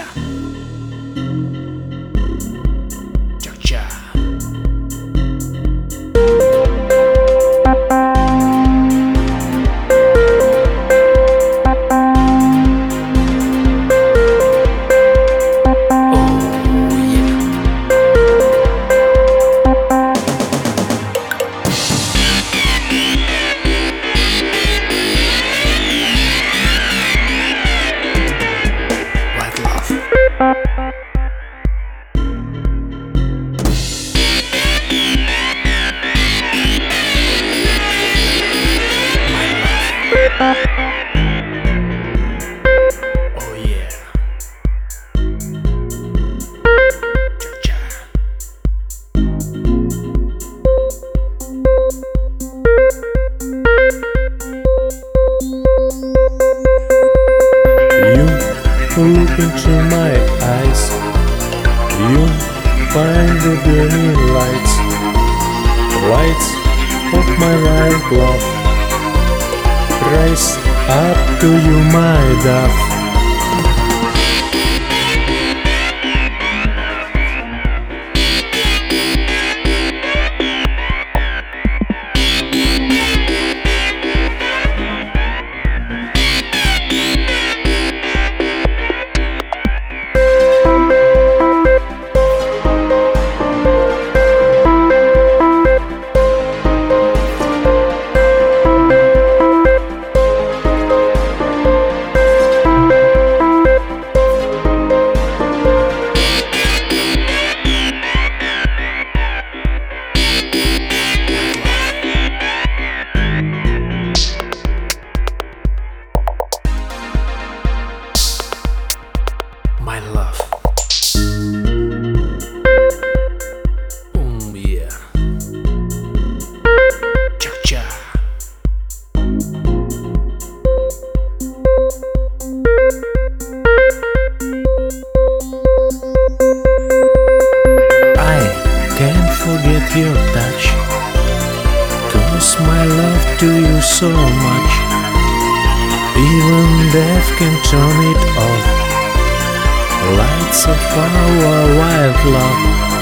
Cha-cha. Oh yeah. Cha-cha. You look into my eyes, you find the burning lights, lights of my right love. Rise up to you, my dove. My love. Yeah. Cha-cha. I can't forget your touch, 'cause my love to you so much. Even death can turn it off. Lights of our wild love.